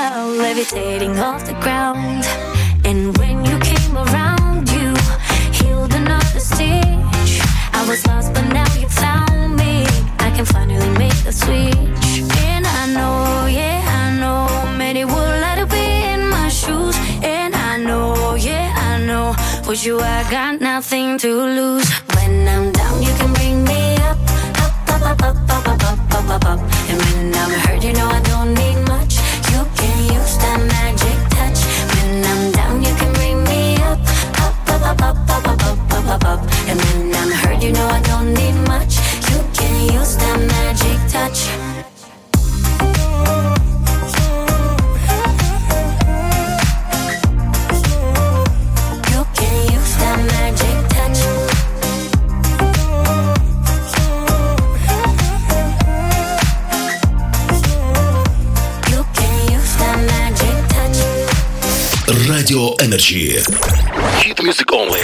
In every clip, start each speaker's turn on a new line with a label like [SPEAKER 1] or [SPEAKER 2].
[SPEAKER 1] now, levitating off the ground. And when you came around, you healed another stitch. I was lost, but now you found me. I can finally make the switch. And I know, yeah, I know, many would like to be in my shoes. And I know, yeah, I know, with you I got nothing to lose. When I'm down, you can bring me up, up, up, up, up, up, up, up, up, up. And when I'm hurt, you know I don't need much. You can use that magic touch. When I'm down, you can bring me up, up, up, up, up, up, up, up, up, up, up. And when I'm hurt, you know I don't need much. You can use that magic touch. You can use that magic touch. You can use that magic touch.
[SPEAKER 2] Radio Energy. Hit music only.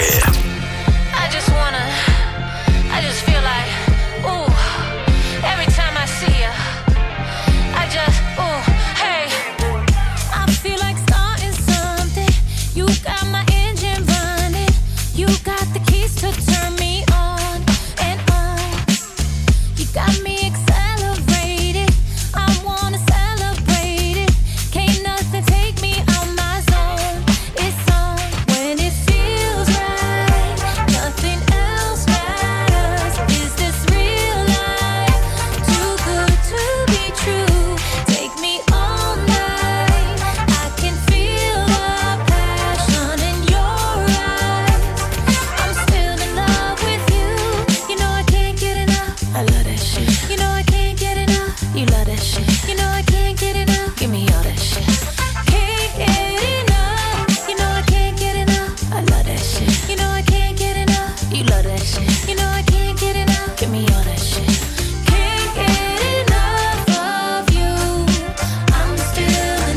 [SPEAKER 3] I just feel like, ooh, every time I see you, I just, ooh, hey. I feel like starting something. You got my engine running. You got the keys to turn me on and on. You got me accelerated. I wanna celebrate it. Can't nothing take me out my zone. It's on when it feels right. Nothing else matters. Is this real life? Too good to be true. Take me all night. I can feel the passion in your eyes. I'm still in love with you. You know I can't get enough. I love that shit. You know I can't get enough. You love that shit. You know I can't get enough. Give me all that shit. Can't get enough. You know I can't get enough. I love that shit. You know I can't get enough. You love that shit. You know I can't get enough. Give me all that shit. Can't get enough of you. I'm still in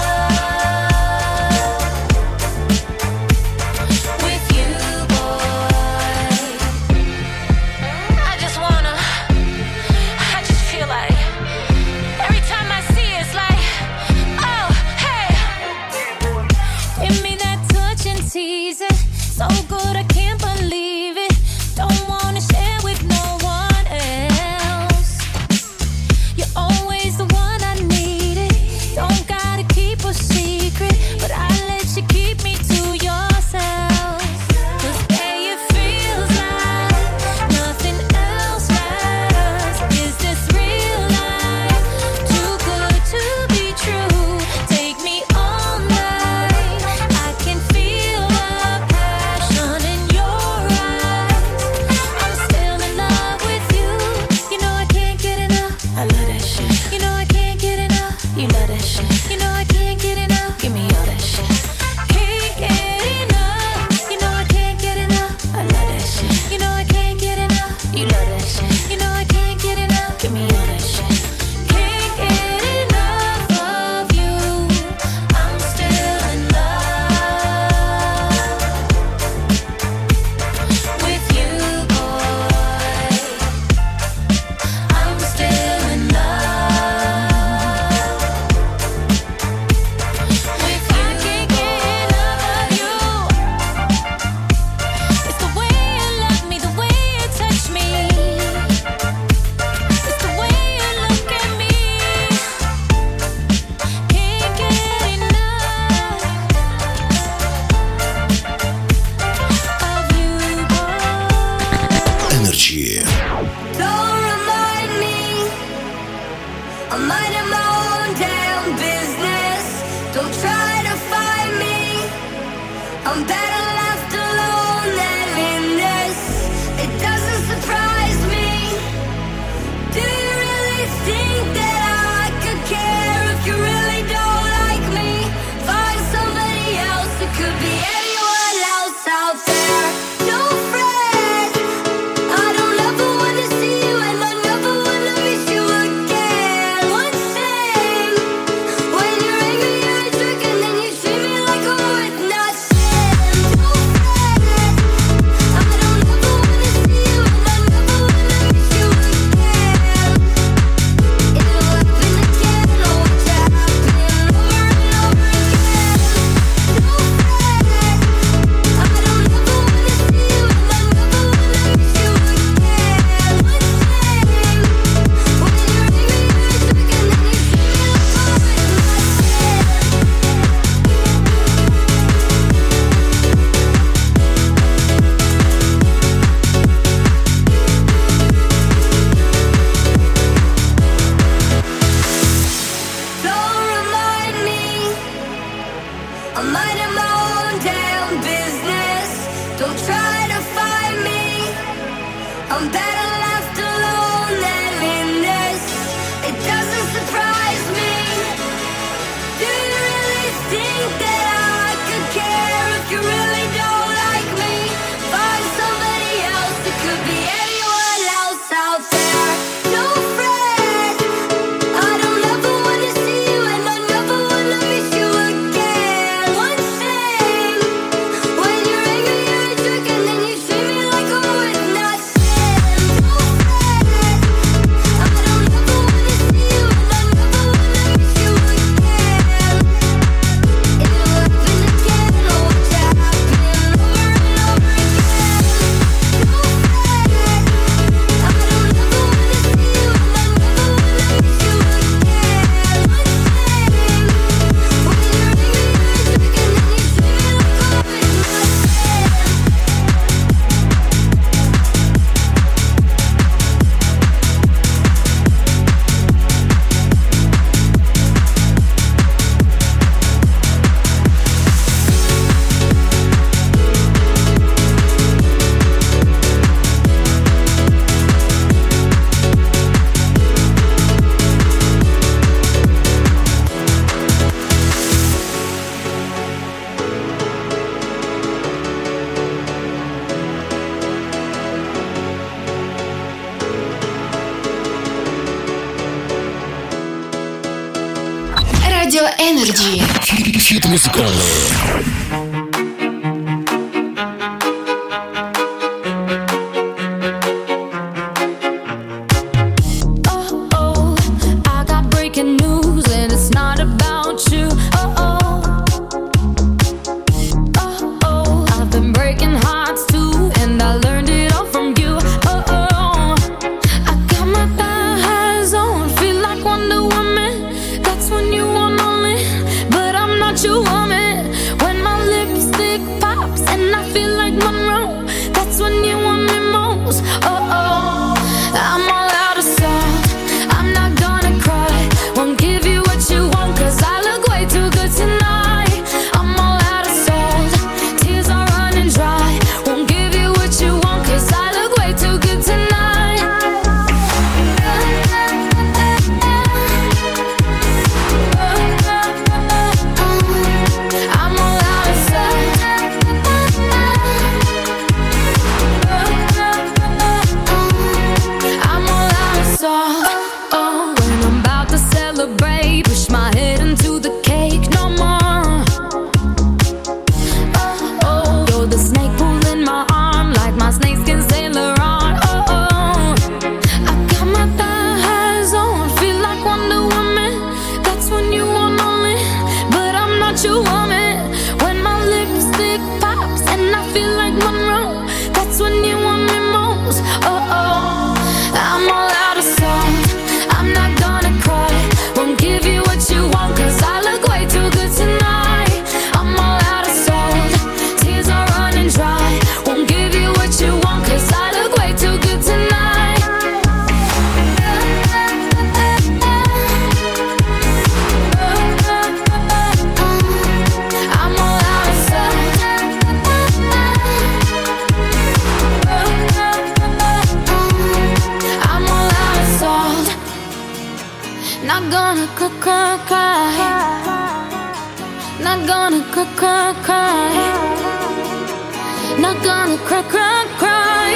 [SPEAKER 3] love with you, boy. I just feel like every time I see it, it's like, oh, hey. Give me that touch and tease it. So good, I can't believe it. Don't wanna share with no one else. You're always the one I needed. Don't gotta keep a secret, but I let you keep me to yourself. 'Cause babe, it feels like nothing else matters. Is this real life? Too good to be true. Take me all night. I can feel the passion in your eyes. I'm still in love with you. You know I can't get enough. I love that shit. You know I can't get enough. You love that shit. You know I can't get enough. Give me all that shit. Can't get enough. You know I can't get enough. I love that shit. You know I can't get enough. You love that shit. You know I can't get enough. Give me all that shit. Can't get enough of you. I'm still in love with you, boy. I'm still in love with you. I can't get enough of you. It's the way you love me, the way you touch me. It's the way you look at me. Can't get enough of you, boy.
[SPEAKER 2] Energy.
[SPEAKER 4] Don't remind me, I'm minding my own damn business. Don't try to find me, I'm better left alone than in this. It doesn't surprise me. Do you really think that I could care if you really don't like me? Find somebody else, it could be anyone else out there. Don't fret, I don't ever wanna see you and I never wanna miss you again. One thing, when you're angry you're a jerk and then you treat me like I'm worth nothing. I'm minding my own damn business. Don't try to find me. I'm better left alone than in this. It doesn't surprise me. Do you really think that I could care if you really don't like me? Find somebody else. It could be anyone else out there. No friend. I don't ever wanna see you, and I never wanna miss you again. One thing, when you're angry, you're a jerk, and then you treat me like I'm with nothing. No friend. I don't ever wanna see you, and I never wanna miss you again. It'll happen again. I'll watch it happen over and over again. No friend. I don't ever wanna see you, and I never wanna miss you again. One thing, when you're angry, you're a jerk, and then you treat me like I'm with
[SPEAKER 5] Radio Energy.
[SPEAKER 2] Hit music only.
[SPEAKER 3] I got breaking news and it's not about you. I've been breaking hearts too, and I learned it all from you. I got my thighs on, feel like Wonder Woman. That's when you want only, but I'm not your woman. When my lipstick pops and I feel like Monroe, that's when you want me most. I'm all out of salt. I'm not gonna cry. Won't give you what you want, 'cause I look way too good tonight. I'm all out of salt. Tears are running dry. Won't give you what you want, 'cause I look way too good tonight. I'm all out of salt. I'm all out of salt. When I'm about to celebrate, push my head into the cake no more. You're the snake pulling my arm, like my snakeskin Sailor on. I got my thighs on, feel like Wonder Woman. That's when you want only, but I'm not your woman. When my lipstick pops and I feel like Monroe, that's when you want me most. I'm all out of salt. I'm not gonna cry. Won't give you what you want, 'cause I look way too good tonight. I'm all out of salt. Tears are running dry. Won't give you what you want, 'cause I look way too good tonight. I'm all out of salt. I'm all out of salt. Not gonna cry. Not gonna cry. Not gonna cry.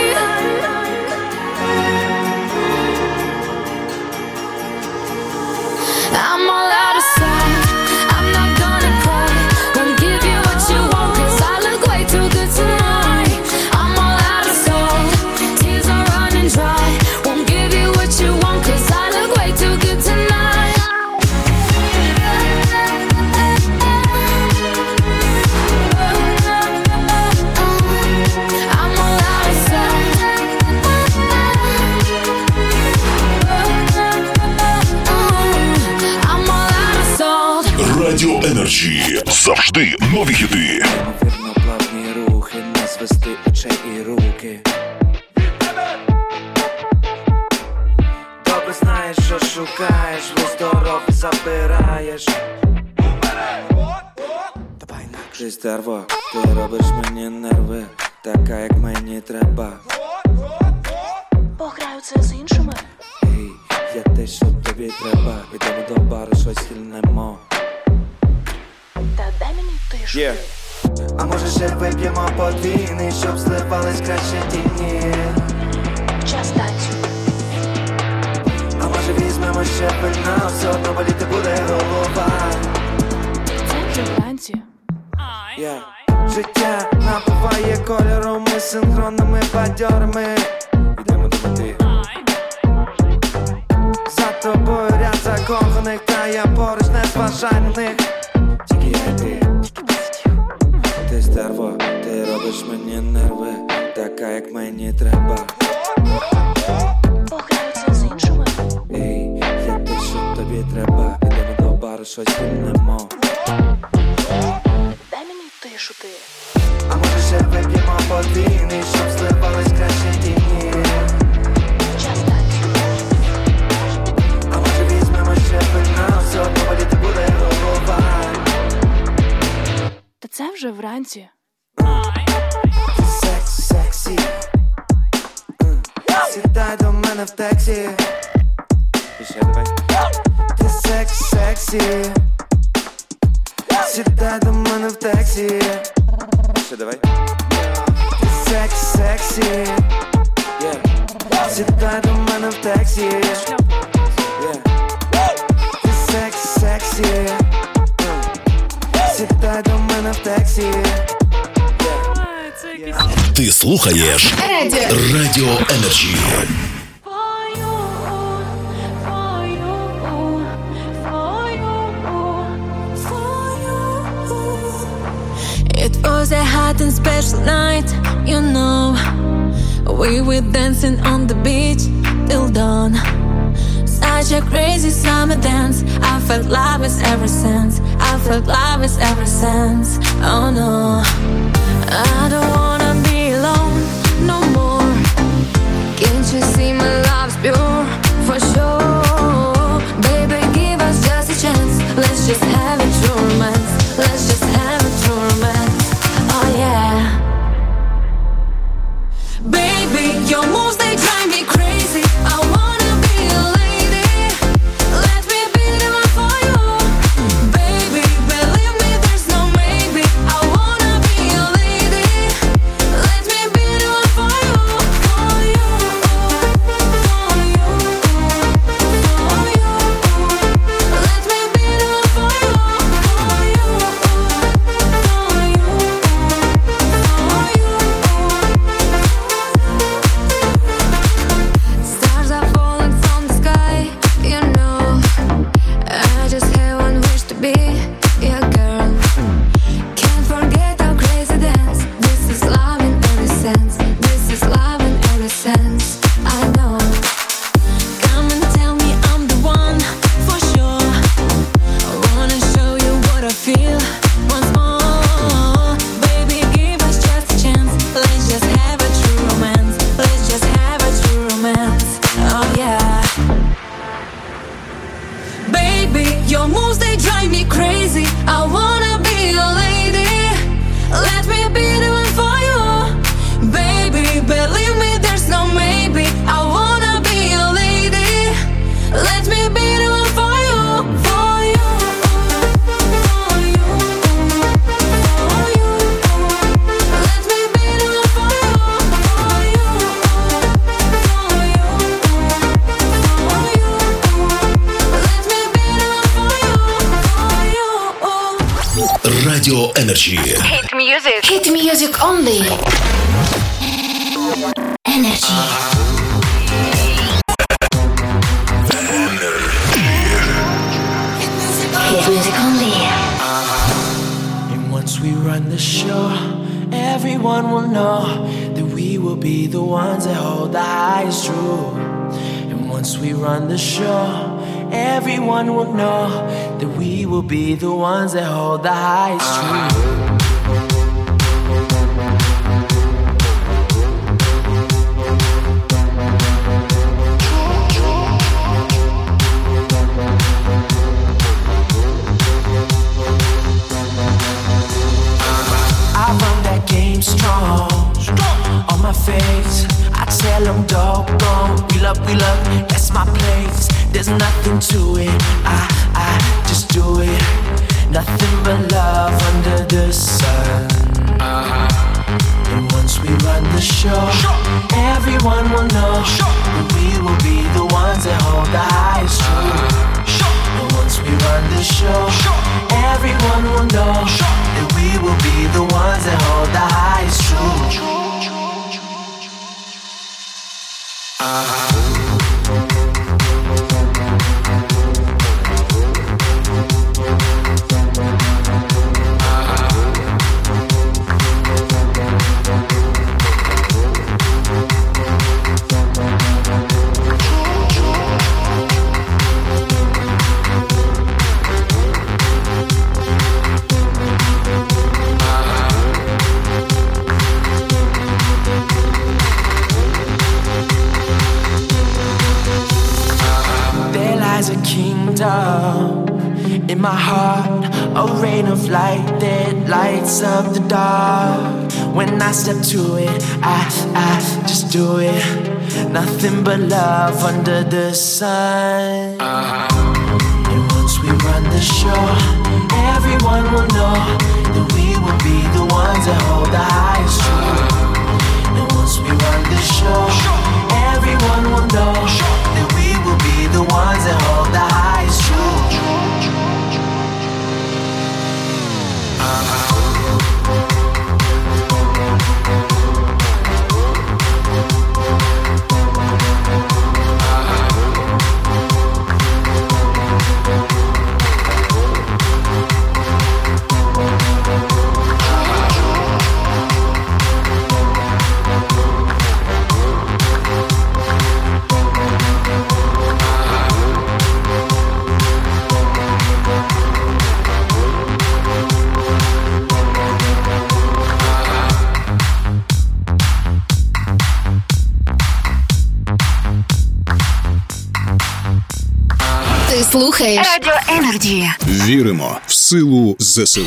[SPEAKER 3] I'm all out of salt. I'm not gonna cry. Won't give you what you want, 'cause I look way too good tonight. I'm all out of salt. Tears are running dry. Won't give you what you want, 'cause I look way too good tonight. I'm all out of salt. I'm all out of salt.
[SPEAKER 2] Radio Energy. Завжди нові хіти.
[SPEAKER 6] Неймовірно плавні рухи, не звести очей і руки. Добре знаєш, що шукаєш, весь дорогу забираєш. Давай на Ти стерва, ти робиш мені нерви, така як мені треба.
[SPEAKER 3] Пограю це з іншими.
[SPEAKER 6] Ей, я те, що тобі треба. Підемо до бару, щось хильнемо.
[SPEAKER 3] Та дай мені тишу.
[SPEAKER 6] А може ще вип'ємо подвійний, щоб зливались краще тіні.
[SPEAKER 3] Час танцю.
[SPEAKER 6] А може візьмемо ще вина, все одно боліти буде голова.
[SPEAKER 3] Це вже вранці.
[SPEAKER 6] Життя набуває кольору, ми синхронними бадьорами. Йдемо до мети. За тобою ряд закоханих, та я поруч не зважай на них. Тільки я і ти. Ти стерва, ти робиш мені нерви, така як мені треба.
[SPEAKER 3] Пограю це з іншими.
[SPEAKER 6] Ей, я те, що тобі треба. Йдемо до бару, щось хильнемо.
[SPEAKER 3] Дай мені тишу ти.
[SPEAKER 6] А може ще вип'ємо подвійний, щоб зливались краще тіні.
[SPEAKER 3] Час танцю.
[SPEAKER 6] А може візьмемо ще вина, все одно боліти буде голова.
[SPEAKER 3] Та це вже вранці.
[SPEAKER 6] Сексі. Сідай до мене в таксі. І ще давай. Ти сексі. Сідай до мене в таксі. Ще давай. Ти сексі. Сідай до мене в таксі. Ти сексі. Сідай до мене в таксі.
[SPEAKER 2] Ти слухаєш Радіо Енерджі.
[SPEAKER 1] It was a hot and special night, you know. We were dancing on the beach till dawn. Such a crazy summer dance. I felt love is ever since. I felt love is ever since. Oh no, I don't wanna be alone no more. Can't you see my love's pure for sure? Baby, give us just a chance. Let's just have a true romance. Let's just have a true romance. Oh yeah. Baby, your moves they drive me crazy. I wanna be a lady. Let me be the one for you. Baby, believe me, there's no maybe. I wanna be a lady. Let me be the one for you. For you, for you, for you. Let me be the one for you. For you, for you, for you. Stars are falling from the sky, you know. I just have one wish to be your girl. Can't forget our crazy dance. This is love in every sense. This is love in every sense. I know. Come and tell me I'm the one for sure. I wanna show you what I feel once more. Baby, give us just a chance. Let's just have a true romance. Let's just have a true romance. Oh yeah. Baby, your moves they drive me crazy. I wanna be a lady. Let me be the one for you. Baby, believe me, there's no maybe. I wanna be a lady. Let me be the one for you. For you. For you. For you. Let me be the one for you. For you. For you. For you. Let me be the one for you. For you.
[SPEAKER 2] Радіо Енерджі.
[SPEAKER 5] Hit music only. Energy. Hit music only.
[SPEAKER 7] And once we run the show, everyone will know that we will be the ones that hold the highest true. And once we run the show, everyone will know that we will be the ones that hold the highest true. Salem dog, we love, that's my place. There's nothing to it, I just do it. Nothing but love under the sun. And once we run the show, everyone will know that we will be the ones that hold the highest truth. And once we run the show, everyone will know that we will be the ones that hold the highest truth. In my heart, a rain of light that lights up the dark. When I step to it, I just do it. Nothing but love under the sun. And once we run the show, everyone will know that we will be the ones that hold the highest truth. And once we run the show, everyone will know that we will be the ones that hold the highest truth.
[SPEAKER 5] Ти слухаєш Радіо Енерджі.
[SPEAKER 2] Віримо в силу ЗСУ.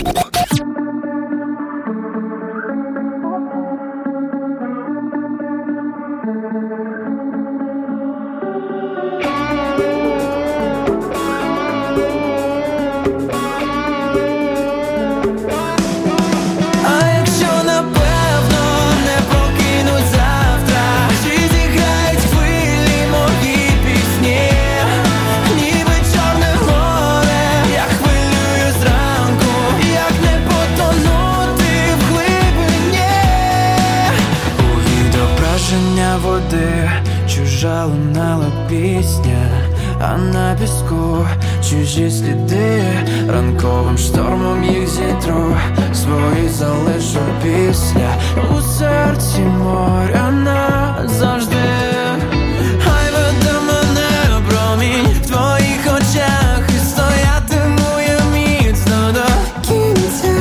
[SPEAKER 8] Чужа лунала пісня, а на піску чужі сліди. Ранковим штормом їх зітру, свої залишу після. У серці моря назавжди. Хай веде мене промінь в твоїх очах, і стоятиму я міцно до кінця.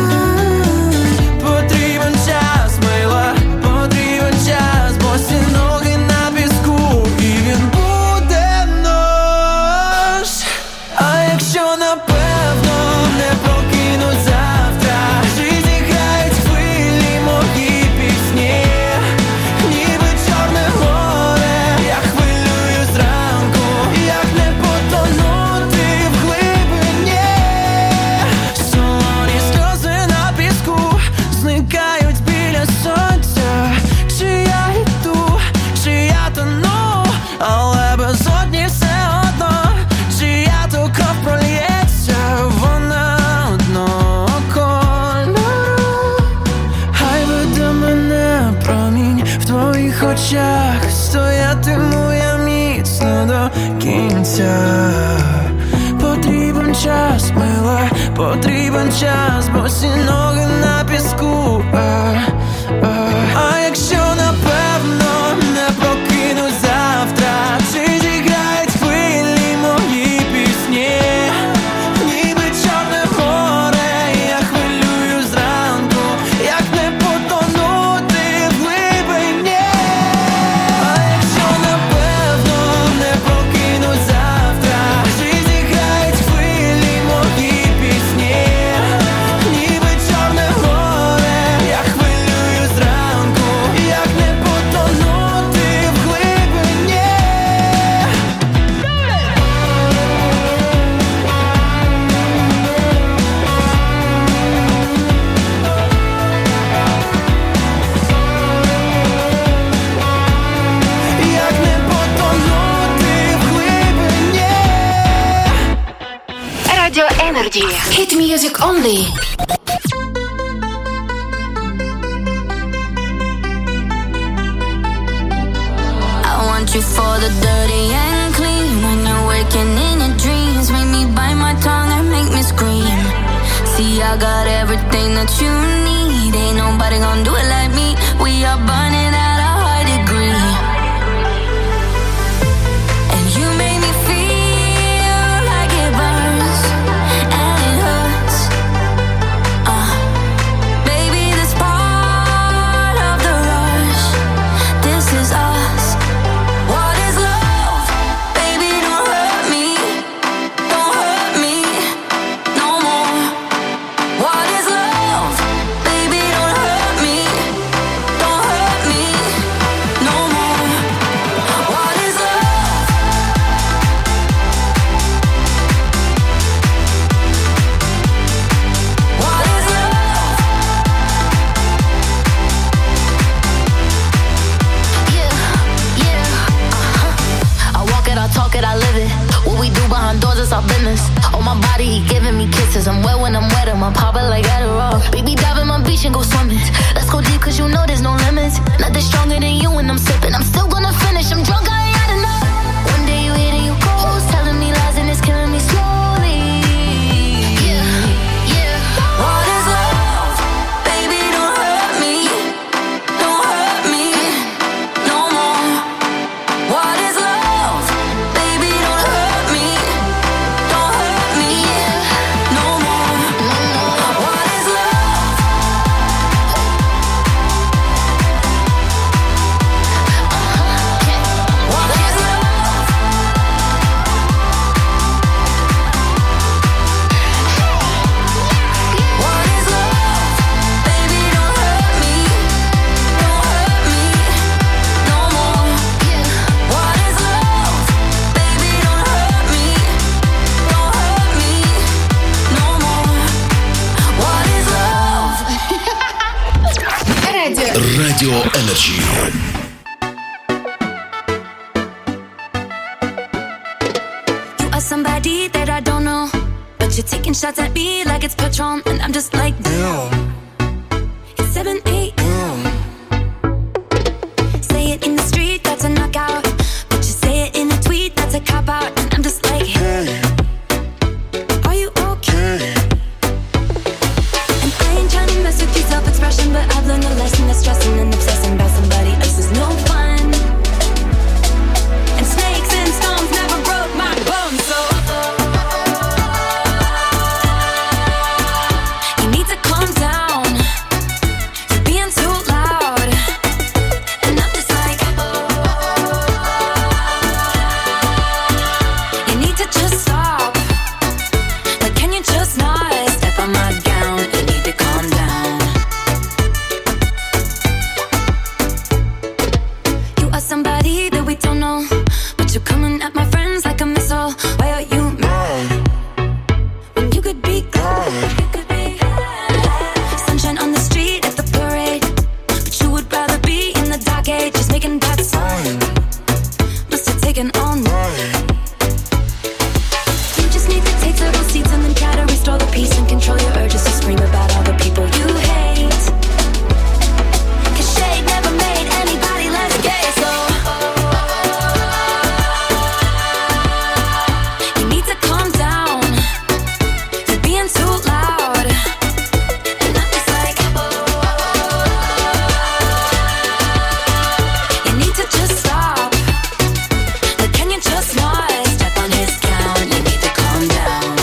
[SPEAKER 8] Потрібен час, мила, потрібен час, бо ноги на піску, і він буде наш. А якщо напевно не покинуть завтра, чи зіграють хвилі мої пісні, ніби чорне море, я хвилюю зранку, як не потонути в глибині. Солоні сльози на піску зникають біля сонця. Чи я йду, чи я тону, але без одні все одно. Чия то кров прольється, вона одного кольору. Хай веде мене промінь в твоїх очах, стоятиму я міцно до кінця. Потрібен час, мила, потрібен час, бо всі ноги на піску. А якщо напевно не покинуть завтра, чи зіграють хвилі мої пісні, ніби чорне море, я хвилюю зранку, як не потонути в глибині. А якщо напевно не покинуть завтра, чи зіграють хвилі мої пісні, ніби чорне море, я хвилюю зранку.
[SPEAKER 5] Energy. Hit music only.
[SPEAKER 1] I want you for the dirty and clean. When you're waking in your dreams, make me bite my tongue and make me scream. See, I got everything that you need. Ain't nobody gonna do it like me. We are burning at a high degree. And you make me feel like it burns and it hurts. Baby, this part of the rush. This is us. What is love? Baby, don't hurt me. Don't hurt me no more. What is love? Baby, don't hurt me. Don't hurt me no more. What is love? What is love? Yeah. I walk it, I talk it, I live it. What we do behind doors is our business. On my body, he giving me kisses. I'm wet when I'm wet, I'm popping like Adderall. Baby, dive in my beach and go swimming. Let's go deep, cause you know there's no limits. Nothing stronger than you when I'm sipping. I'm still gonna finish, I'm drunk, I ain't had enough. One day you hit and you ghost, telling me lies and it's killing me slowly. Yeah. What is love? Baby, don't hurt me. Don't hurt me no more. What is love? Baby, don't hurt me. Don't hurt me no more. What is love? What is love? What is love? Baby, don't hurt me. Don't hurt me no more. What is love? Baby, don't hurt me. Don't hurt me no more. What is love?
[SPEAKER 2] Radio Energy.
[SPEAKER 1] You are somebody that I don't know, but you're taking shots at me like it's Patron, and I'm just like, damn. It's 7 a.m. Say it in the street, that's a knockout. But you say it in a tweet, that's a cop out, and I'm just like, hey, are you okay? And I ain't trying to mess with your self-expression, but I've learned a lesson that stressing and obsessing about somebody else is no fun. And snakes and stones never broke my bones, so you need to calm down. You're being too loud, and I'm just like, you need to just stop. Like, can you just not step on my gown? You need to calm down. You are somebody that we don't know, but you're coming at my friends like a missile. Why are you mad when you could be glad? Sunshine on the street at the parade, but you would rather be in the dark age, just making bad sign. Must have taken all night. You just need to take several seats and then try to restore the peace and control your urges to scream about all the people you hate. 'Cause shade never made anybody less gay, so you need to calm down. You're being too loud, and I'm just like, you need to just stop. Like, can you just not step on his gown? You need to calm down.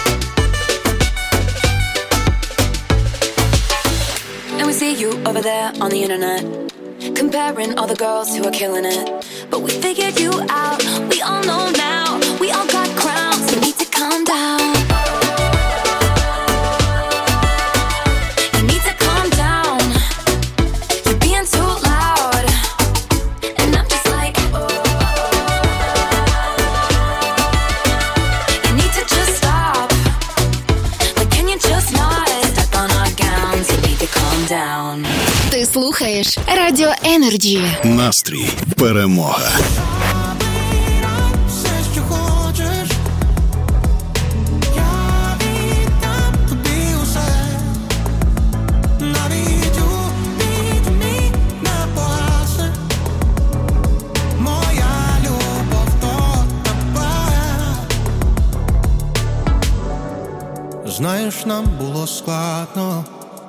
[SPEAKER 1] And we see you over there on the internet, comparing all the girls who are killing it. But we figured you out, we all know now. We all got crowns, you need to calm down. You need to calm down. You're being too loud, and I'm just like, you need to just stop. Like, can you just not step on our gowns? You need to calm down.
[SPEAKER 5] Ти слухаєш Радіо Energy.
[SPEAKER 2] Настрій перемога.
[SPEAKER 8] Все, що хочеш, я
[SPEAKER 9] Знаєш, нам було складно,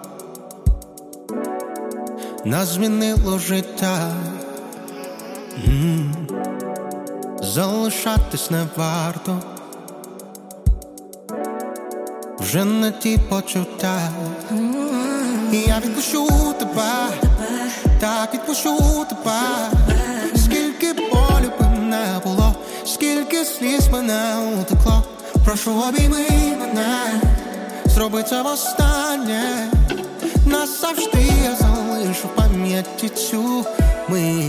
[SPEAKER 9] нас змінило життя. Залишатись не варто, вже не ті почуття. І я відпущу тебе, так відпущу тебе. Скільки болю би не було, скільки сліз мене утекло. Прошу, обійми мене, зроби це востаннє. Назавжди я залишу в пам'яті цю мить.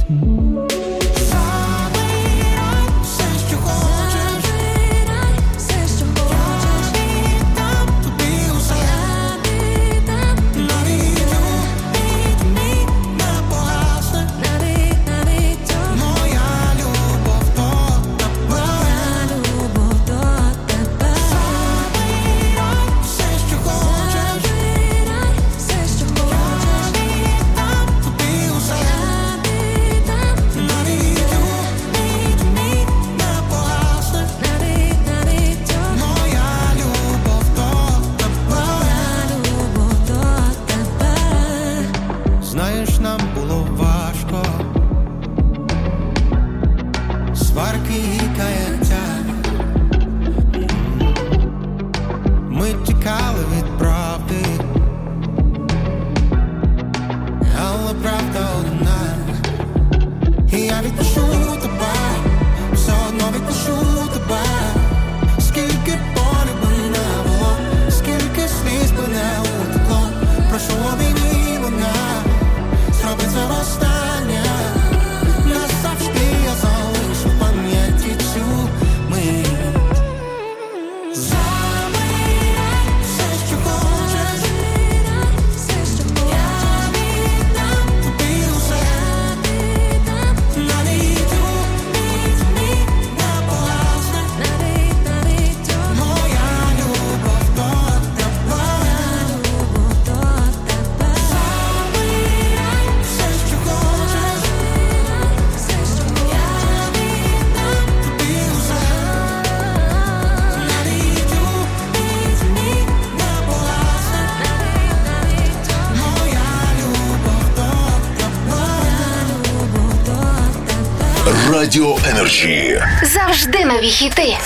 [SPEAKER 2] Радіо Energy.
[SPEAKER 5] Завжди нові хіти.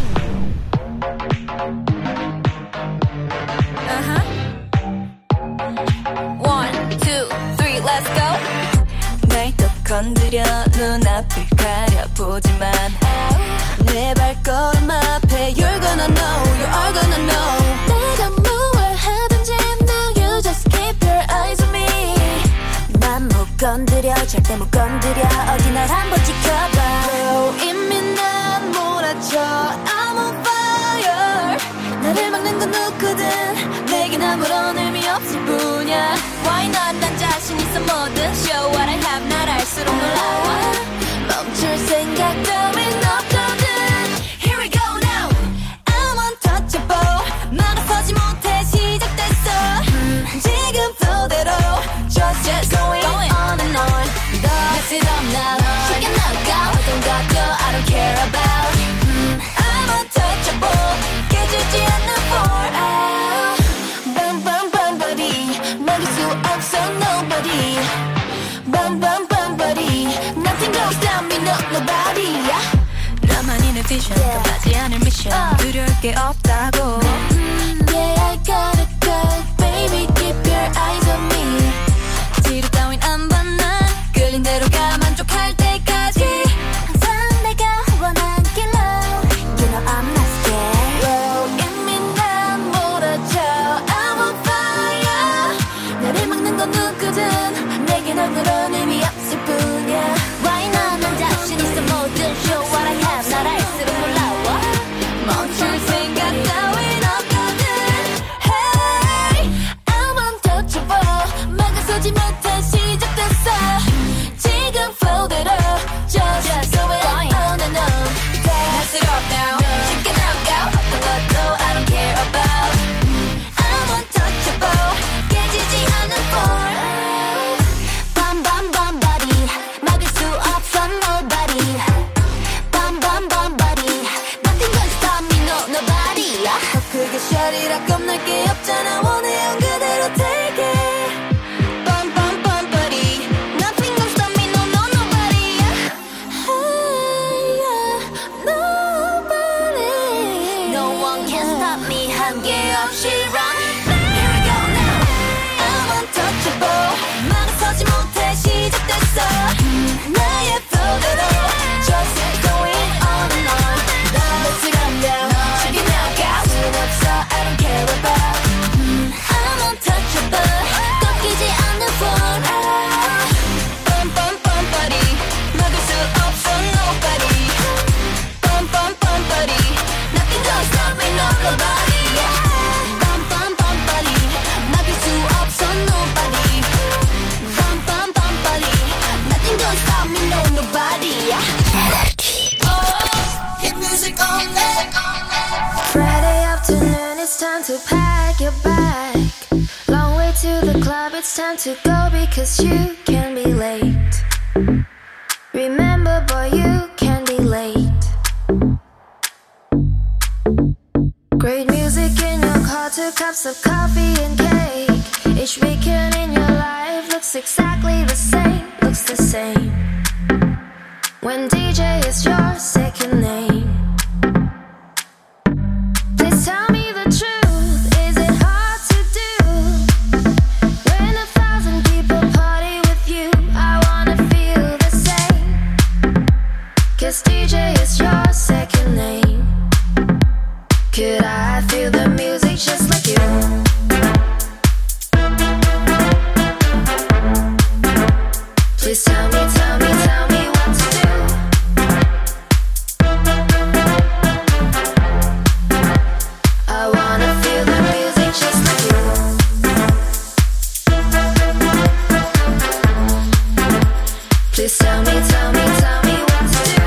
[SPEAKER 3] 건드려 눈앞을 가려보지만 내 발걸음 앞에 You're gonna know, you are gonna know 내가 뭘 하든지 now you just keep your eyes on me 난 못 건드려 절대 못 건드려 어디 날 한번 지켜봐 oh, 이미 난 몰아쳐 I'm on fire 나를 막는 건 누구든 내겐 아무런 의미 없을 뿐이야 Why not 난 자신 있어 뭐든 Show what I have 날 알수록 놀라워 멈출 생각 따윈 없거든 Here we go now I'm untouchable 막아서지 못해 시작됐어 지금 flow just going on and on Mess it up now 쉽게 나가 어떤 것도 I don't care about I'm untouchable 깨지지 않는 for Bam bam bam body 막을 수 없어 nobody Bam bam bam body Nothing goes down me no nobody 나만이 내 vision 끝나지 않을 미션 두려울 게 없다고 Yeah I gotta go baby keep your eyes on me 뒤로 따윈 안 봐 난 끌린 대로 가 만족할 때까지 항상 내가 원한 길로 You know I'm not scared Whoa, 이미 난 몰아쳐 I'm on fire 나를 막는 건 누구든 내겐 아무런 의미 없을 뿐이야 Why not 난 자신 있어 모든 Show what I have 날 알수록 놀라워 멈출 생각 따윈 없거든 Hey I'm untouchable 막아서지 못해 시작됐어 지금 flow대로 Just going on and on Mess it up now 쉽게 나가 어떤 것도 I don't care about I'm untouchable 깨지지 않는 form Bam bam bam body
[SPEAKER 1] time to pack your bag. Long way to the club, it's time to go because you can be late. Remember, boy, you can be late. Great music in your car, 2 cups of coffee and cake. Each weekend in your life looks exactly the same, looks the same. When DJ is your second name. Please tell me the truth, is it hard to do? When 1,000 people party with you, I wanna feel the same. 'Cause DJ is your second name. Could I feel the music just like you? Please tell me, tell me, tell me what to do. I wanna feel the music just like you. Please tell me, tell me, tell me what to do.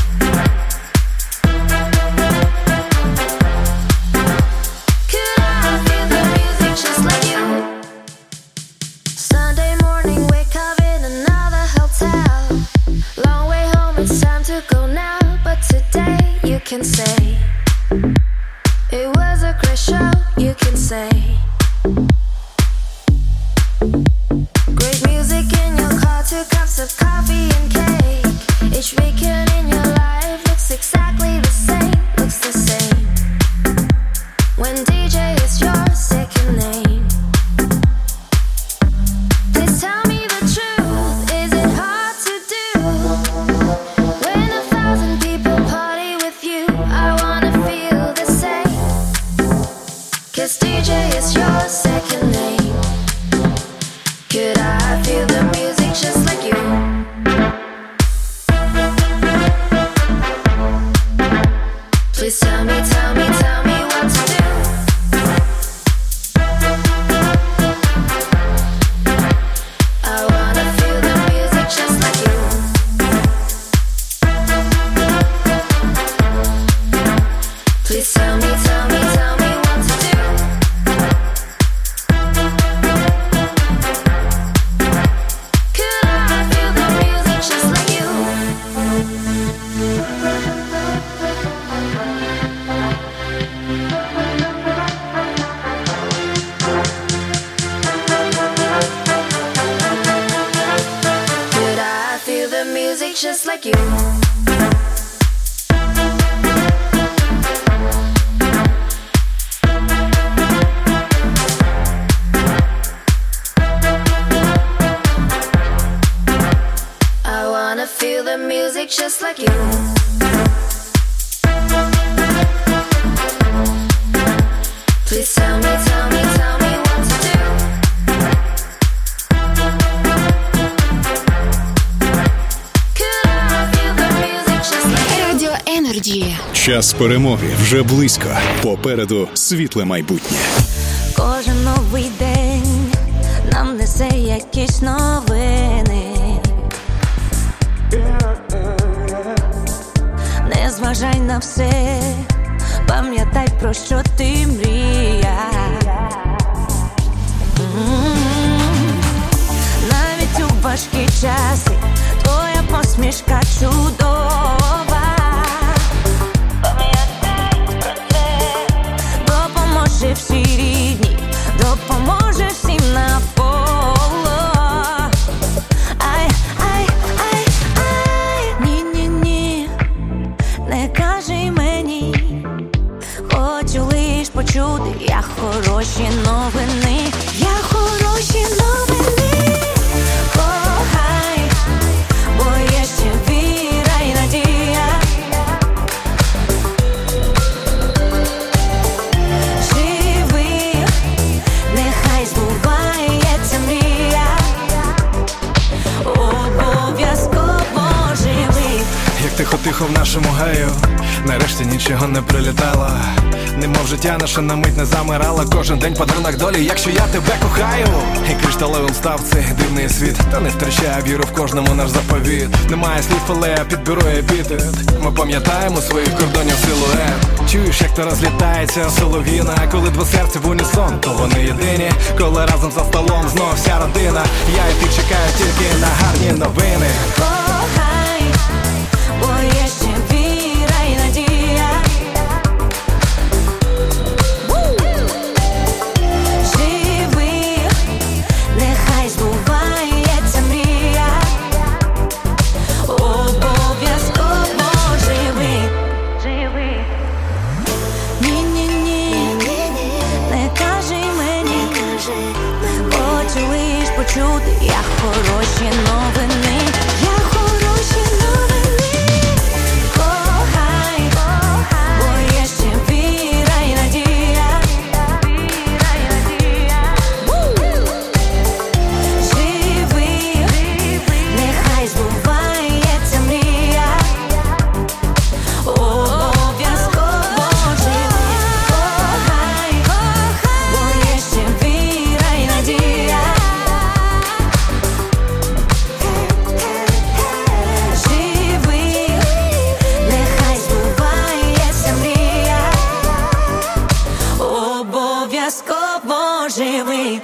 [SPEAKER 1] Could I feel the music just like you? Sunday morning, wake up in another hotel. Long way home, it's time to go now. But today you can say it was a great show, you can say. Great music in your car, 2 cups of coffee and cake. Each weekend in your life looks exactly the same, looks the same. When DJ is your second name. Please tell me the truth, is it hard to do? When 1,000 people party with you, I wanna feel the same. 'Cause DJ is your second name. Could I feel the music just like you? Please tell me, tell me, tell me what to do. I wanna feel the music just like you. Please tell me, tell me, tell me what to do. Could I feel the music just like you? Could I feel the music just like you? I wanna feel the music just like you. Please tell me, tell me, tell me what to do. Could I feel the music just like you?
[SPEAKER 5] Радіо Енерджі.
[SPEAKER 10] Час перемоги вже близько. Попереду світле майбутнє.
[SPEAKER 3] Кожен новий день нам несе якісь новини. Не зважай на все, пам'ятай, про що ти мріяв. Навіть у важкі часи твоя посмішка чудова. Пам'ятай про це, допоможе всі рідні, допоможе всім навколо. Ай, ай, ай, ай, ні-ні-ні, не кажи мені, хочу лиш почути, я хороші новини, я хороші новини. Кохай, бо є ще віра й надія. Живи, нехай збувається мрія. Обов'язково живи.
[SPEAKER 8] Як тихо-тихо в нашому гаю, нарешті нічого не прилітало.
[SPEAKER 11] немов життя наше на мить не замирало. Кожен день подарунок долі, якщо я тебе кохаю. І кришталевим став цей дивний світ. Та не втрачаю віру в кожному наш заповіт. Немає слів, але я підберу епітет. Ми пам'ятаємо своїх кордонів силует. Чуєш, як то розлітається солов'їна. Коли два серця в унісон, то вони єдині. Коли разом за столом знов вся родина. Я і ти чекаю тільки на гарні новини.
[SPEAKER 3] Кохай, бо є ще віра і надія. Живи, нехай збувається мрія. Обов'язково живи. Ні-ні-ні, не кажи мені, хочу лиш почути я хороші новини. Я хороші новини. Кохай, бо є ще віра і надія. Живи, нехай збувається мрія. Обов'язково живи. Кохай, бо є ще віра і надія. Живи, нехай збувається мрія. Обов'язково живи.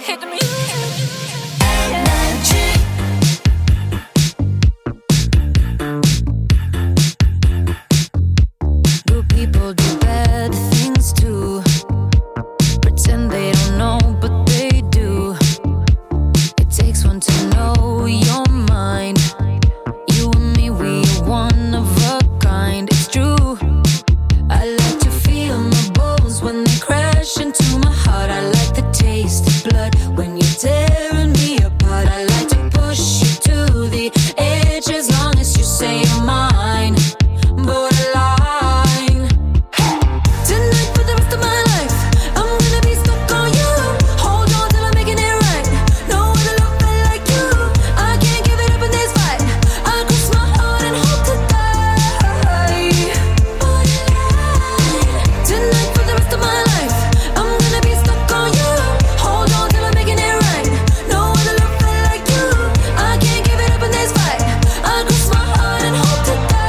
[SPEAKER 3] Do people do bad things too? Pretend they don't know, but they do. It takes one to know your mind. You and me, we are one of a kind. It's true. I like to feel my bones when they crash into my heart. I like the taste of blood when you're tearing me apart. I like to push you to the edge as long as you say you're mine. Borderline. Tonight for the rest of my life, I'm gonna be stuck on you. Hold on till I'm making it right. No other love felt like you. I can't give it up in this fight. I cross my heart and hope to die. Tonight for the rest of my life, I'm gonna be stuck on you. Hold on till I'm making it right. No other love felt like you. I can't give it up in this fight. I cross my heart and hope to die.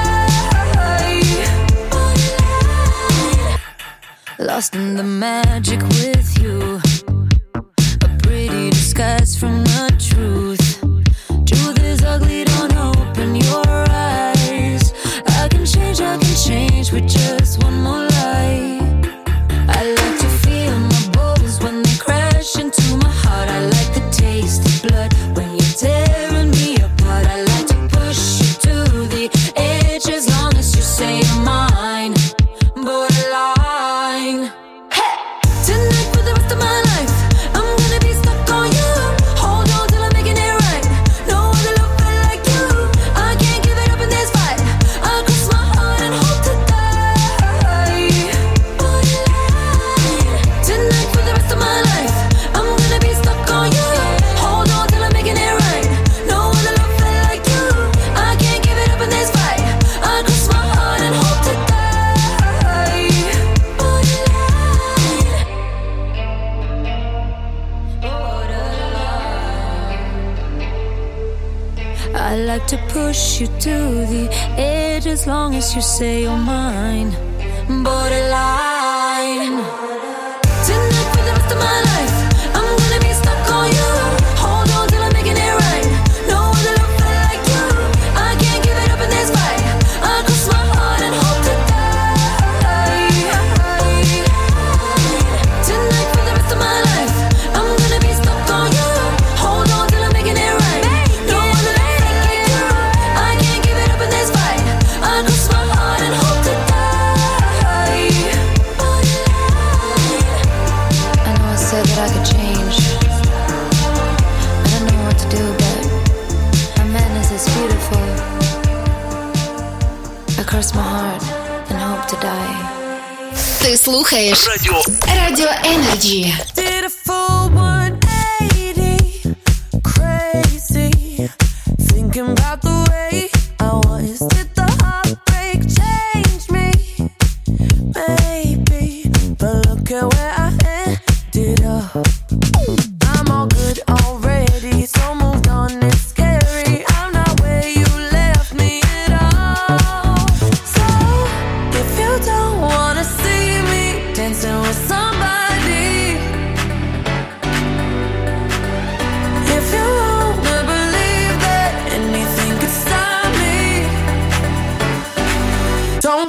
[SPEAKER 3] Lost in the magic with you. A pretty disguise from the truth. Truth is ugly, don't open your eyes. I can change with just one more lie. I like to feel my bones when they crash into my heart. I like the taste of blood when you're tearing me apart. I like to push you to the edge as long as you say you're mine. Borderline. Tonight for the rest of my life, I'm gonna be stuck on you. Hold on till I'm making it right. No other love felt like you. I can't give it up in this fight. I cross my heart and hope to die. Tonight for the rest of my life, I'm gonna be stuck on you. Hold on till I'm making it right. No other love felt like you. I can't give it up in this fight. I cross my heart and hope to die. I like to push you to the edge as long as you say you're mine. Borderline. Tonight for the rest of my life, I'm gonna be stuck on you. Hold on till I'm making it right. No other love felt like you. I can't give it up in this fight. I cross my heart and hope to die. Tonight for the rest of my life, I'm gonna be stuck on you. Hold on till I'm making it right. No other love felt like you. I can't give it up in this fight. I cross my heart and hope to die. I know I said that I could change. I don't know what to do, but a man is this beautiful. I cross my heart and hope to die.
[SPEAKER 5] Ти слухаєш Радіо Енерджі.
[SPEAKER 3] Did a full 180, crazy, thinking about the way I was. Did the heartbreak change me? Maybe, but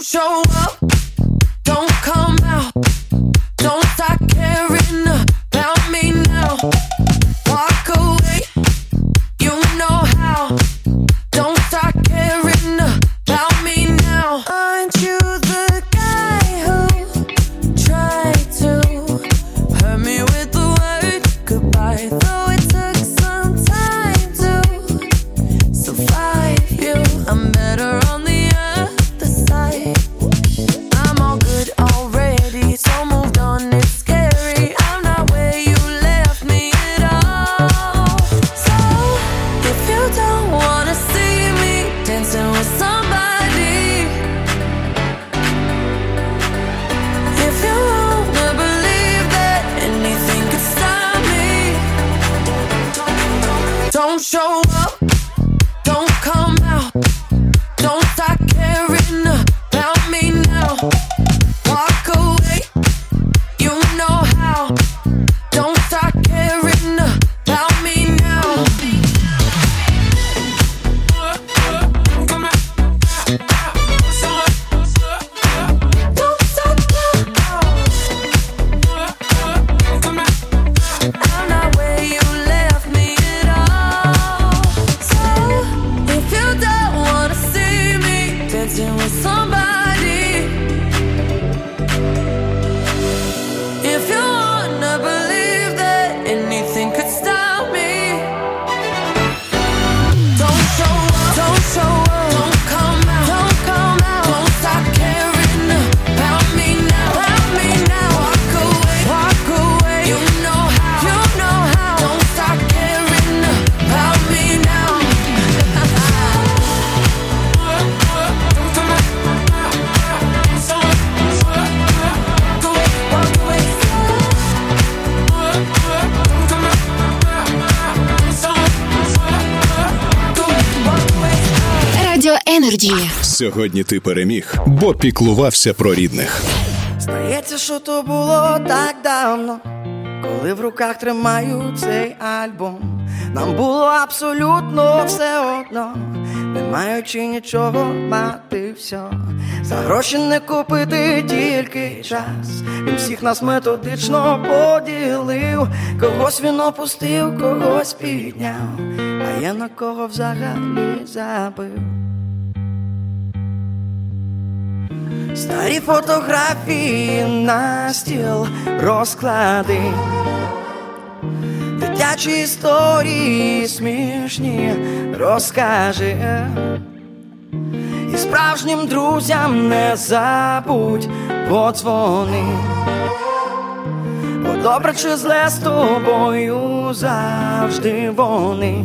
[SPEAKER 8] show up, don't come out, don't start caring about me now. Walk away, you know how. Don't start caring about me now. Aren't you the guy who tried to hurt me with the word goodbye? Though it took some time to survive you, I'm better on the other side. I'm all good already, so moved on, it's scary. I'm not where you left me at all. So, if you don't wanna see me dancing with somebody, if you wanna believe that anything could stop me, don't show up, don't come out, don't start caring about me now. Walk away, you know how. Don't start caring about me now. Don't stop now. I'm not where you left me at all. So, if you don't wanna see me dancing with somebody, if you wanna believe that anything could stop me, don't show up, don't show up, don't come out, don't come out, don't stop caring about me now, walk away, you know how, don't stop caring about me now.
[SPEAKER 5] Радіо Енерджі.
[SPEAKER 10] Сьогодні ти переміг, бо піклувався про рідних.
[SPEAKER 12] Здається, що то було так давно, коли в руках тримаю цей альбом. Нам було абсолютно все одно, не маючи нічого, мати все. За гроші не купити тільки час. Він всіх нас методично поділив. Когось він опустив, когось підняв, а є на кого взагалі забив. Старі фотографії на стіл розклади, дитячі історії смішні розкажи. І справжнім друзям не забудь подзвони. Бо добре чи зле з тобою завжди вони.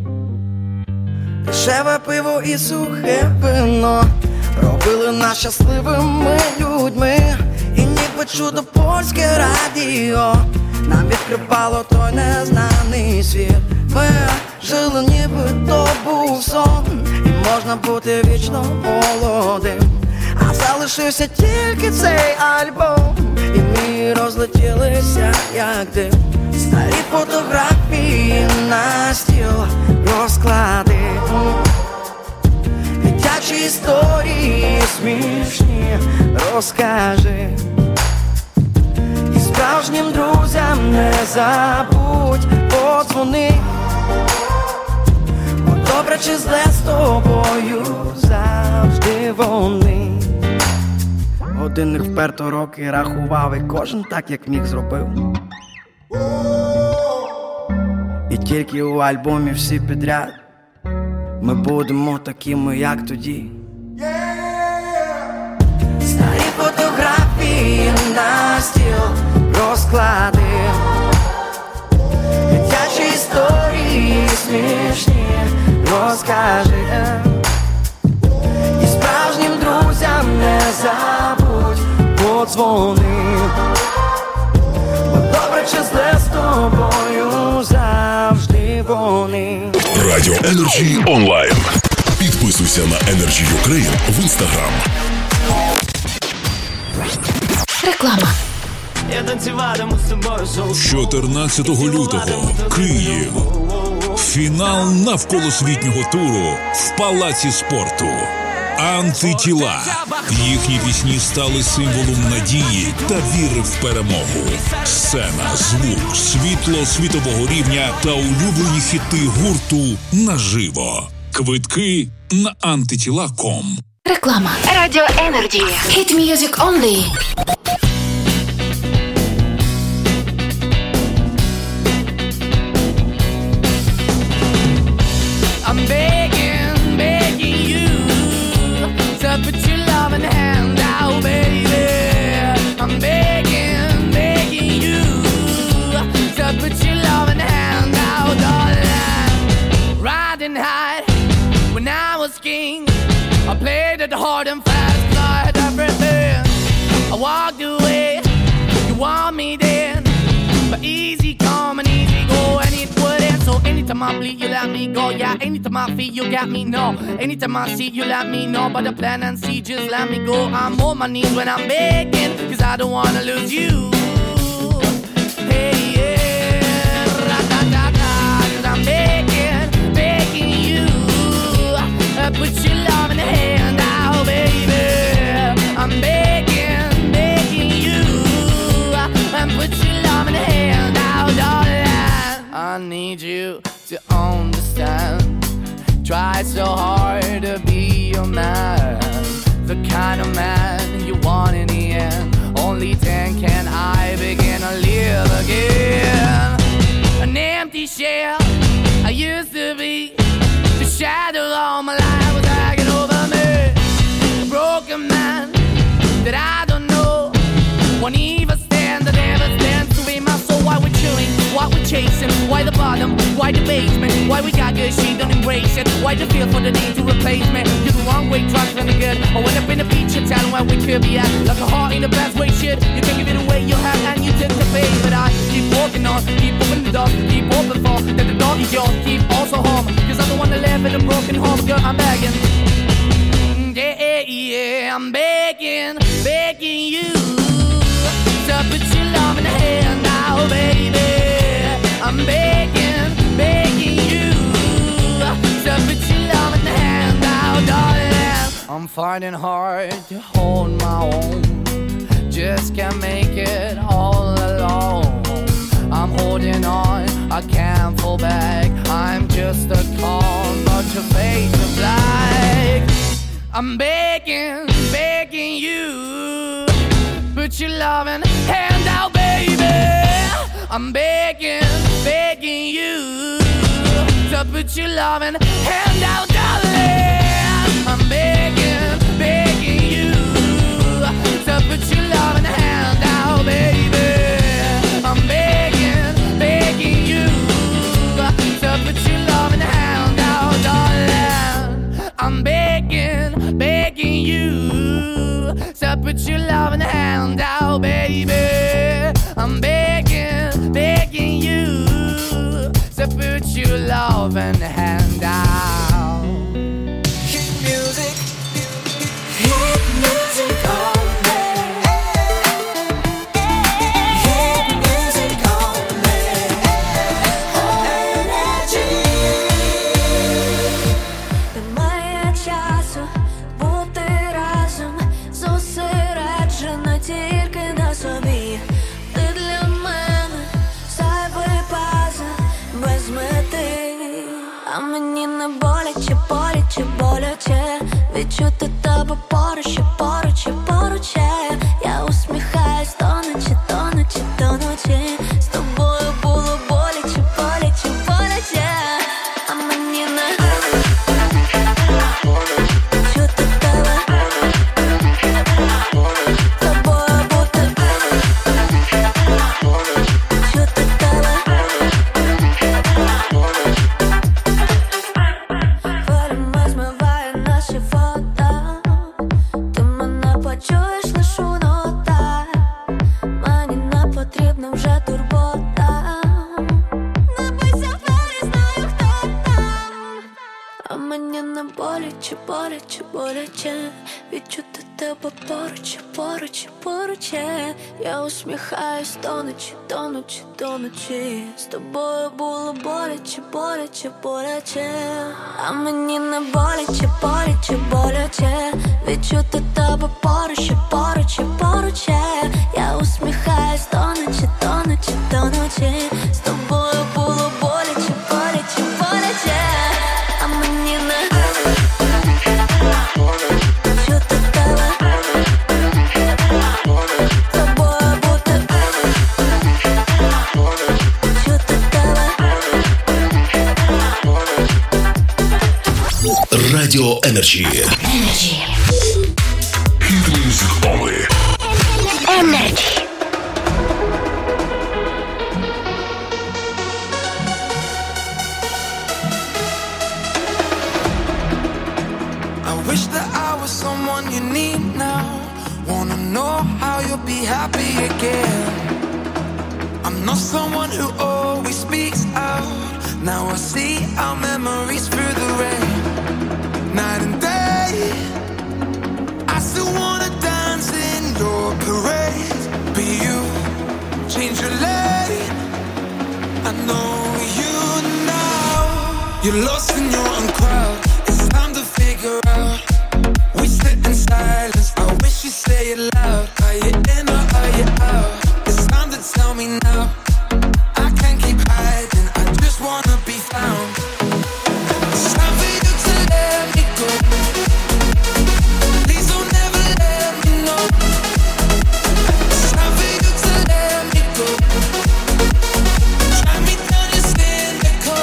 [SPEAKER 12] Дешеве пиво і сухе вино робили нас щасливими людьми. І ніби чудо польське радіо нам відкривало той незнаний світ. Ми жили, ніби то був сон, і можна бути вічно молодим. А залишився тільки цей альбом, і ми розлетілися як дим. Старі фотографії на стіл розклади, дитячі історії смішні розкажи. І справжнім друзям не забудь подзвони. Бо добре чи зле з тобою завжди вони. Годинник вперто роки рахував, і кожен так, як міг, зробив. І тільки у альбомі всі підряд ми будемо такими, як тоді. Старі фотографії на стіл розклади, дитячі історії смішні розкажи. І справжнім друзям не забудь подзвони. Бо добре чи зле з тобою завжди вони.
[SPEAKER 2] Радіо Energy онлайн. Підписуйся на Energy Ukraine в Instagram.
[SPEAKER 5] Реклама.
[SPEAKER 13] 14 лютого. Київ. Фінал навколосвітнього туру в Палаці спорту. Антитіла. Їхні пісні стали символом надії та віри в перемогу. Сцена, звук, світло світового рівня та улюблені хіти гурту наживо. Квитки на antitila.com.
[SPEAKER 5] Реклама. Радіо Energy. Hit music only.
[SPEAKER 8] I'm begging you to put your loving hand out, baby. I'm begging you to put your loving hand out, darling. Riding high when I was king, I played it hard and fast, I had everything. I walked away, you want me then, but easy come and easy go, and it wouldn't. So anytime I bleed, you let me go. Yeah, anytime I feel, you got me, no. Anytime I see, you let me know. But the plan and see, just let me go. I'm on my knees when I'm begging, cause I don't wanna lose you. Hey, yeah, ra-da-da-da, cause I'm begging you. Put your love in the hand out, baby. I'm begging you. And put your love in the hand out, darling. I need you to understand. Try so hard to be your man, the kind of man you want in the end. Only then can I begin to live again. An empty shell I used to be, the shadow all my life was hanging over me. A broken man that I don't know, won't even stand, I never stand to be my soul. Why we're chewing, why we're chasing, why the bottom, why the basement, why we got good, she don't embrace it, why the feel for the need to replace me. You're the wrong way, trying to be good, I went up in the feature town where we could be at, like a heart in the best way, shit. You can give it away, you have, and you took the bait, but I keep walking on, keep opening the door, keep open for, that the door is yours, keep also home, cause I'm the one that live in a broken home, girl, I'm begging. Yeah, I'm begging you to put your love in the hand now, baby. I'm begging you to put your love in the hand now, darling. I'm finding hard to hold my own, just can't make it all alone. I'm holding on, I can't fall back, I'm just a call, but your face is black. I'm begging you, put your loving hand out, baby. I'm begging you to put your loving hand out, darling. I'm begging you to put your loving hand out, baby. I'm begging you to put your loving hand out, darling. I'm begging you to put your loving hand out, baby. I'm begging you to put your loving hand out. Hit music only. Hit music only. Energy.
[SPEAKER 1] Немає часу бути разом, зосереджена тільки на собі. Ти для мене зайвий пазл без мети. А мені не боляче, боляче відчути тебе поруч, поруч. Я усміхаюсь до ночі. З тобою було боляче. А мені не чути тебе, з тобою бути, чути тебе. Хвилями змиває наші фото, ти мене мені не боляче, боляче, боляче. Відчути тебе поруч, поруч, поруч. Я усміхаюсь до ночі, до ночі, до ночі. З тобою було боляче, боляче, боляче. А мені не боляче, боляче, боляче. Відчути тебе поруч, поруч, поруч. Я усміхаюсь до ночі, до ночі, до ночі. З тобою було боляче, боляче, боляче. А мені не чути тебе. З тобою бути. Чути тебе.
[SPEAKER 2] Радіо Енерджі. Hit music only.
[SPEAKER 5] Energy.
[SPEAKER 12] I wish that I was someone you need now. Wanna know how you'll be happy again. I'm not someone who always speaks out. Now I see our memories through the rain. Night and day, I still wanna dance in your parade. But you change your lane. I know you now. You're lost in your own crowd. It's time to figure out. We sit in silence. I wish you say it loud. Are you in or are you out? It's time to tell me now. I can't keep hiding. I just wanna be found. It's time for you to let me go. Please don't ever let me know. It's time for you to let me go. Try me down, you're cynical.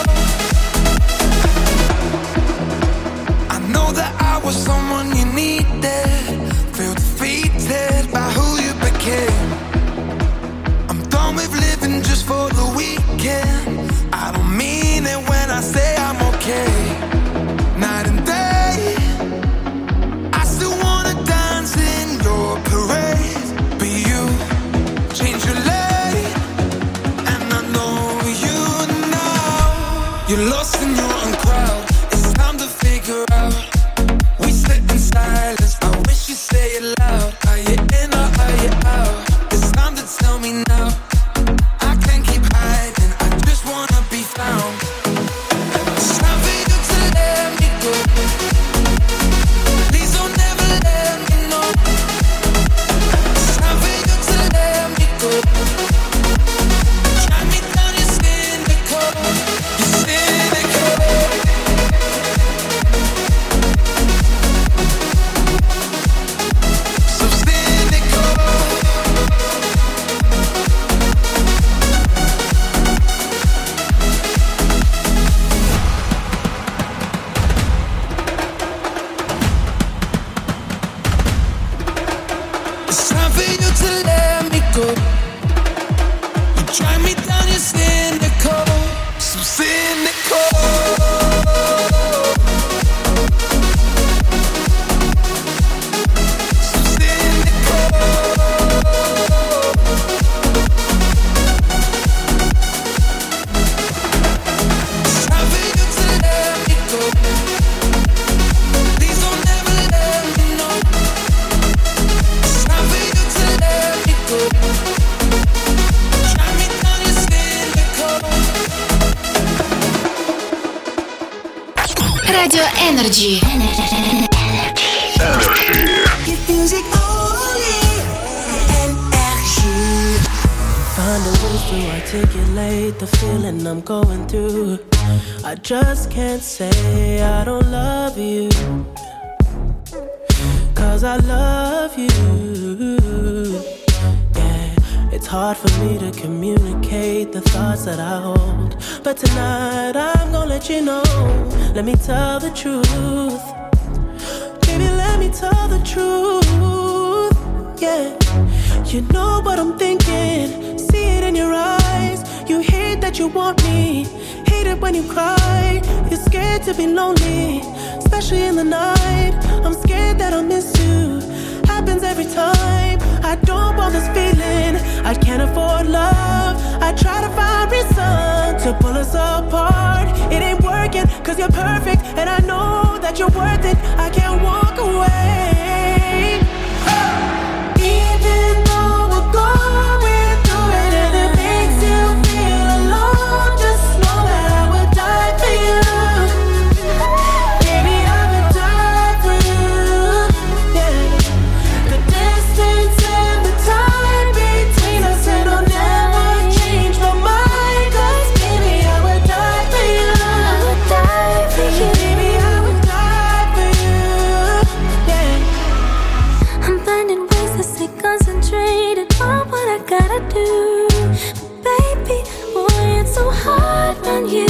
[SPEAKER 12] I know that I was someone you needed. Feel defeated by who you became. I'm done with living just for the weekend. I don't mean it when I say I'm okay. Night and day, I still wanna dance in your parade. But you change your lane, and I know you now. You're lost in your own crowd. It's time to figure out. We sit in silence. I wish you say it loud. Are you in or are you out? It's time to tell me now. I can't keep hiding. I just wanna be found. It's time for you to let me go. Please don't ever let me know. It's time for you to let me go. Try me down, you're cynical. You're cynical. So cynical. It's time for you to let me go. You try me down, you're cynical. So cynical. So cynical. It's time for you to let me go. Please don't ever let me know. It's time for you to let me go. Try me down, you're cynical.
[SPEAKER 5] Radio Energy.
[SPEAKER 8] Hit music only. Energy.
[SPEAKER 7] Find a way to articulate the feeling I'm going through. I just can't say I don't love you, 'cause I love you. Yeah, it's hard for me to communicate the thoughts that I hold, but tonight I'm gonna let you know. Let me tell the truth. Baby, let me tell the truth. Yeah, you know what I'm thinking. See it in your eyes. You hate that you want me. Hate it when you cry. You're scared to be lonely, especially in the night. I'm scared that I'll miss you. Happens every time. I don't want this feeling. I can't afford love. I try to find reason to pull us apart. It ain't working 'cause you're perfect, and I know that
[SPEAKER 8] that you're worth it, I can't walk away. Even though we're going through it and it makes you feel alone, just know that I would die for you. Baby, I would die for you. Yeah. The distance and the time between us, it'll never change my mind. 'Cause baby, I would die for you. I would die for you. Baby, I would die for you. Yeah.
[SPEAKER 1] I'm finding ways to stay concentrated on what I gotta do. Baby, boy, it's so hard on you.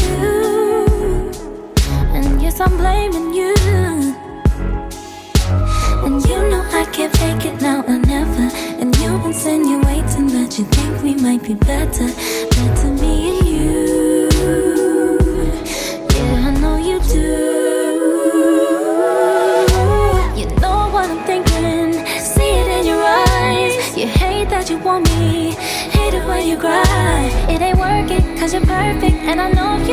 [SPEAKER 1] And yes, I'm blaming you. And you know I can't fake it now or never. And you're insinuating that you think we might be better. Better me and you. Yeah, I know you do. You know what I'm thinking. See it in your eyes. You hate that you want me. Hate it when you cry. It ain't working 'cause you're perfect. And I know